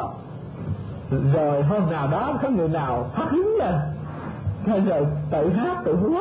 rồi hôm nào đó có người nào phát hứng lên thế rồi tự hát tự múa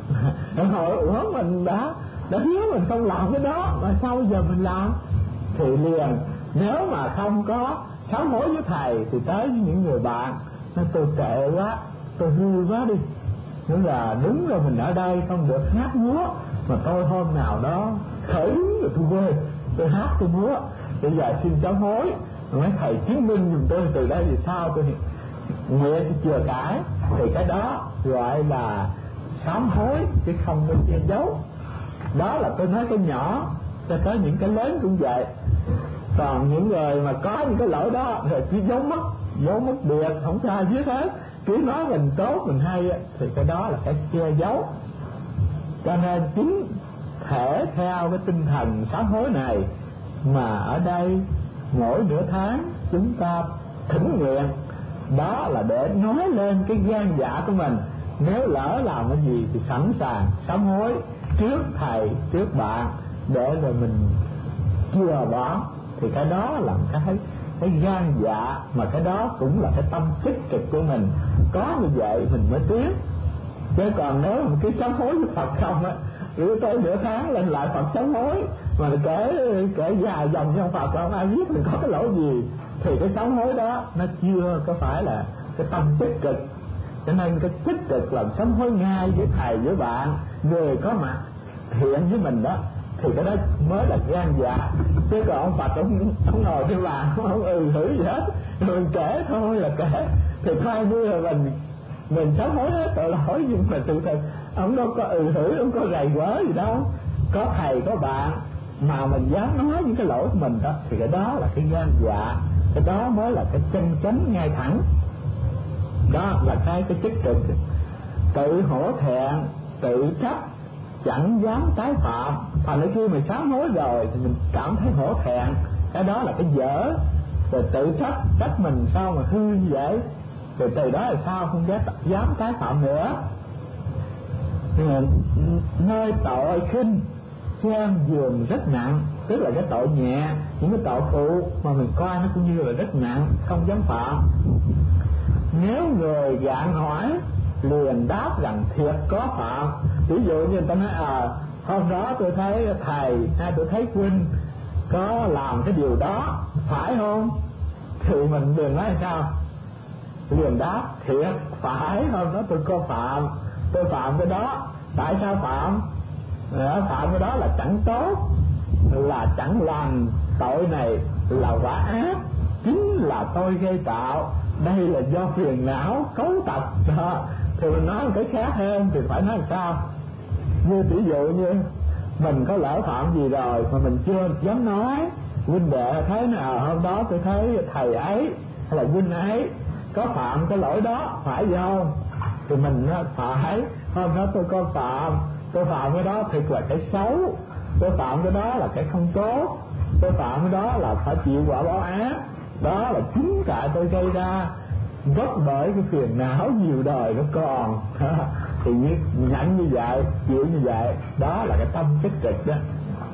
hỏi ủa mình đã đã hứa mình không làm cái đó mà sao giờ mình làm? Thì liền nếu mà không có sám hối với thầy thì tới với những người bạn nói tôi kệ quá, tôi hư quá đi, nghĩa là đúng rồi mình ở đây không được hát múa, mà tôi hôm nào đó khởi hứng rồi tôi quên tôi hát tôi múa, bây giờ xin sám hối, mấy thầy chứng minh giùm tôi từ đây về sau tôi nguyện chừa cãi. Thì cái đó gọi là sám hối chứ không có che giấu. Đó là tôi nói cái nhỏ, cho tới những cái lớn cũng vậy. Còn những người mà có những cái lỗi đó rồi cứ giấu mất, giấu mất biệt, không cho ai biết hết, cứ nói mình tốt mình hay, thì cái đó là cái che giấu. Cho nên chính thể theo cái tinh thần sám hối này mà ở đây mỗi nửa tháng chúng ta thỉnh nguyện, đó là để nói lên cái gan dạ của mình. Nếu lỡ làm cái gì thì sẵn sàng sám hối trước thầy, trước bạn, để rồi mình chừa bỏ. Thì cái đó là cái cái gan dạ, mà cái đó cũng là cái tâm tích cực của mình. Có như vậy mình mới tiến. Chứ còn nếu mà cứ sám hối với Phật không á, rồi tới nửa tháng lên lại Phật sám hối mà kể kể dài dòng trong Phật không ai biết mình có cái lỗi gì, thì cái sám hối đó nó chưa có phải là cái tâm tích cực. Cho nên cái tích cực làm sám hối ngay với thầy, với bạn, người có mặt hiện với mình đó, thì cái đó mới là gan dạ. Chứ còn ông Phật ông, ông ngồi trên bàn không, không ừ thử gì hết, mình kể thôi là kể, thì coi như là mình mình sám hối hết tội lỗi, nhưng mà sự thật ông đâu có ừ thử, ông có rầy quớ gì đâu. Có thầy có bạn mà mình dám nói những cái lỗi của mình đó, thì cái đó là cái gan dạ, cái đó mới là cái chân chánh ngay thẳng. Đó là cái cái tích cực. Tự hổ thẹn, tự trách, chẳng dám tái phạm. Thành ra khi mình sám hối rồi thì mình cảm thấy hổ thẹn, cái đó là cái dở. Rồi tự trách, trách mình sao mà hư như vậy, rồi từ đó là sao không dám, dám tái phạm nữa. Nơi tội khinh xem giường rất nặng, tức là cái tội nhẹ, những cái tội phụ mà mình coi nó cũng như là rất nặng, không dám phạm. Nếu người gạn hỏi liền đáp rằng thiệt có phạm. Ví dụ như người ta nói à hôm đó tôi thấy thầy hay tôi thấy huynh có làm cái điều đó, phải không? Thì mình đừng nói sao, liền đáp thiệt phải, hôm đó tôi có phạm, tôi phạm cái đó. Tại sao phạm? Phạm cái đó là chẳng tốt, là chẳng lành, tội này là quả ác, chính là tôi gây tạo, đây là do phiền não cấu tập đó. Thì mình nói một cái khác hơn thì phải nói làm sao? Như ví dụ như mình có lỡ phạm gì rồi mà mình chưa dám nói, huynh đệ thấy nào hôm đó tôi thấy thầy ấy hay là huynh ấy có phạm cái lỗi đó, phải không? Thì mình nó phải, hôm đó tôi có phạm, tôi phạm cái đó thiệt là cái xấu, tôi phạm cái đó là cái không tốt, tôi phạm cái đó là phải chịu quả báo ác, đó là chính tại tôi gây ra, gốc bởi cái phiền não nhiều đời nó còn. Thì nhận như vậy, chịu như vậy, đó là cái tâm tích cực đó.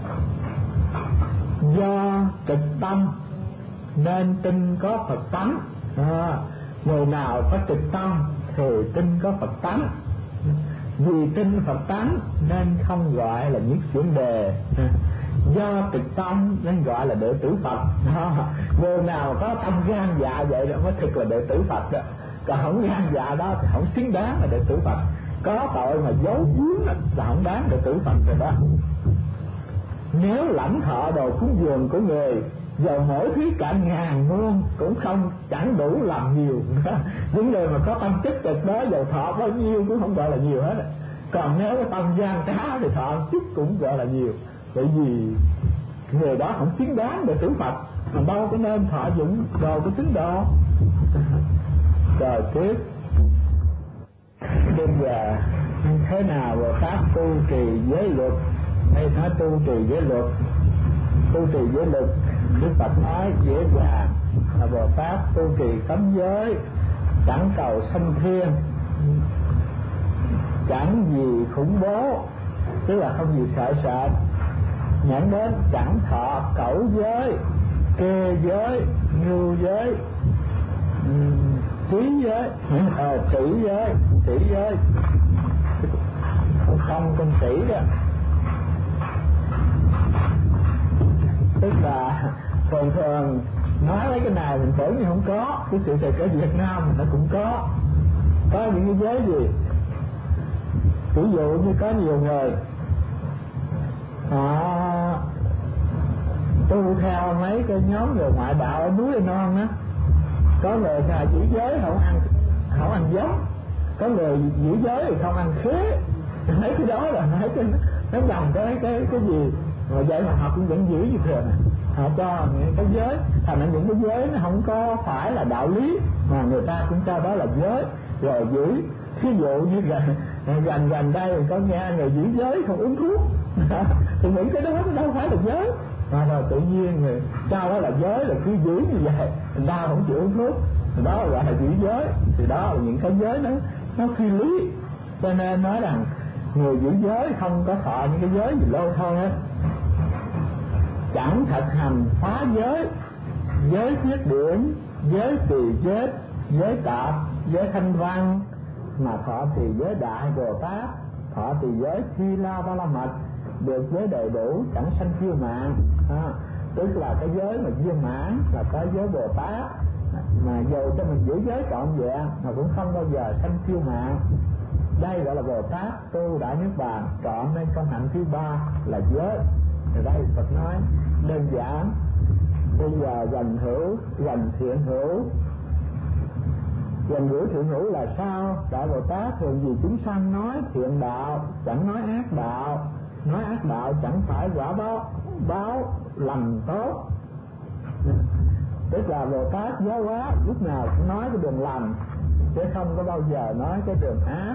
Do cực tâm nên tin có Phật tánh. À, người nào có cực tâm thì tin có Phật tánh. Vì tin Phật tánh nên không gọi là nhất chuyển đề. À, do cực tâm nên gọi là đệ tử Phật. À, người nào có tâm gan dạ vậy đó mới thực là đệ tử Phật đó. Còn không gan dạ đó thì không xứng đáng là đệ tử Phật. Có tội mà giấu giếm là không đáng đệ tử Phật rồi đó. Nếu lãnh thọ đồ cúng dường của người, giờ mỗi thứ cả ngàn muôn cũng không chẳng đủ làm nhiều. Những người mà có tâm tích cực đó, dầu thọ bao nhiêu cũng không gọi là nhiều hết. Còn nếu cái tâm gian trá thì thọ chút cũng gọi là nhiều. Bởi vì người đó không xứng đáng để tử Phật, mà đâu có nên thọ dụng đồ cái tín đồ. Rồi tiếp, bây giờ thế nào Bồ Tát tu trì giới luật? Đây nói tu trì giới luật, tu trì giới luật, Đức Phật nói dễ dàng là Bồ Tát tu trì cấm giới, chẳng cầu sanh thiên, chẳng gì khủng bố, tức là không gì sợ sợ, nhãn đến chẳng thọ cẩu giới, kê giới, ngưu giới, trí giới, à, sĩ giới, sĩ giới, không con sĩ đó. Tức là thường thường nói mấy cái này mình tưởng như không có, cái sự thật ở Việt Nam nó cũng có. Có những cái giới gì? Ví dụ như có nhiều người họ tu theo mấy cái nhóm người ngoại đạo ở núi non á, có người là giữ giới không ăn không ăn giống, có người giữ giới thì không ăn khế. Mấy cái đó là mấy cái nó nhầm cái cái cái gì mà vậy mà họ cũng vẫn giữ như thường. Họ cho những cái giới, thành ra những cái giới nó không có phải là đạo lý mà người ta cũng cho đó là giới rồi giữ. Ví dụ như gần gần gần đây có nghe người giữ giới không uống thuốc thì những cái đó nó đâu phải là giới, mà rồi tự nhiên người sao đó là giới là cứ giữ như vậy, người ta không chịu uống thuốc, đó gọi là giữ giới. Thì đó là những cái giới nó nó phi lý. Cho nên nói rằng người giữ giới không có thọ những cái giới gì lâu thôi hết, chẳng thực hành phá giới, giới khuyết điểm, giới tỳ chết, giới tạp, giới thanh văn, mà thọ trì giới đại Bồ Tát, thọ trì giới Thi La Ba La Mật, được giới đầy đủ, chẳng sanh kiêu mạn. À, tức là cái giới mà viên mãn là cái giới Bồ Tát, mà dù cho mình giữ giới trọn vẹn mà cũng không bao giờ sanh kiêu mạn. Đây gọi là Bồ Tát tu đại niết bàn, trọn nên công hạnh thứ ba là giới. Rồi đây Phật nói đơn giản, bây giờ gần hữu, gần thiện hữu. Gần hữu thiện hữu là sao? Đại Bồ Tát thường vì chúng sanh nói thiện đạo, chẳng nói ác đạo. Nói ác đạo chẳng phải quả báo báo lành tốt. Tức là Bồ Tát giáo hóa lúc nào cũng nói cái đường lành, chứ không có bao giờ nói cái đường ác.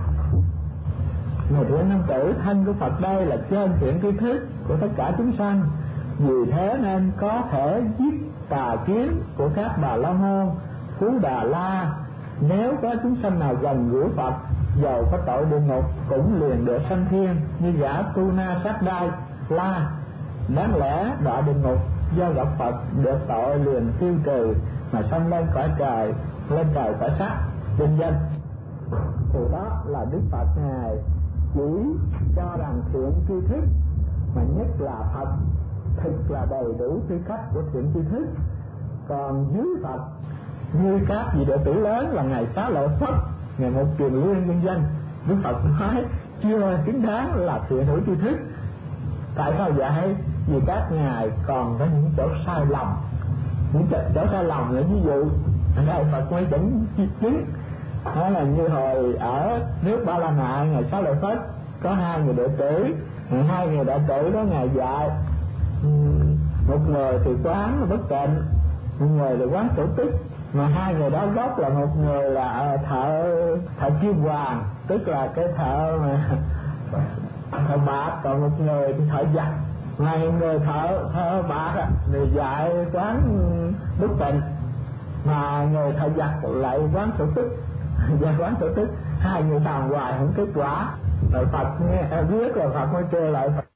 Người thiện nam tử, thân của Phật đây là trên thiện tri thức của tất cả chúng sanh. Vì thế nên có thể giết tà kiến của các bà la môn, Phú Đà La. Nếu có chúng sanh nào gần gũi Phật, dầu có tội địa ngục cũng liền được sanh thiên, như gã Tu Na Sát Đai La. Đáng lẽ đọa địa ngục do gặp Phật được tội liền tiêu trừ, mà sanh lên cõi trời, lên trời cõi sắc vinh danh. Thì đó là Đức Phật Ngài chỉ cho rằng thiện tri thức, mà nhất là Phật thực là đầy đủ tư cách của thiện tri thức. Còn dưới Phật như các vị đệ tử lớn là Ngài Xá Lợi Phất, Ngài Một Kiền Liên vân vân, Đức Phật nói chưa xứng đáng là thiện hữu tri thức. Tại sao vậy? Vì các ngài còn có những chỗ sai lầm, những chỗ sai lầm là ví dụ Ngài Phật mới dẫn chứng. Đó là như hồi ở nước Ba La Mã, Ngài Xá Lợi Phất có hai người đệ tử, hai người đệ tử đó Ngài dạy, một người thì quán bất tịnh, một người thì quán tổ tức. Mà hai người đó gốc là một người là thợ thợ kim hoàng, tức là cái thợ mà thợ bạc, còn một người thì thợ giặt. Mà người thợ thợ bạc thì dạy quán đức tình, mà người thợ giặt lại quán sở tức, dạy quán sở tức. Hai người tàn hoài không kết quả. Rồi Phật nghe biết là Phật mới kêu lại Phật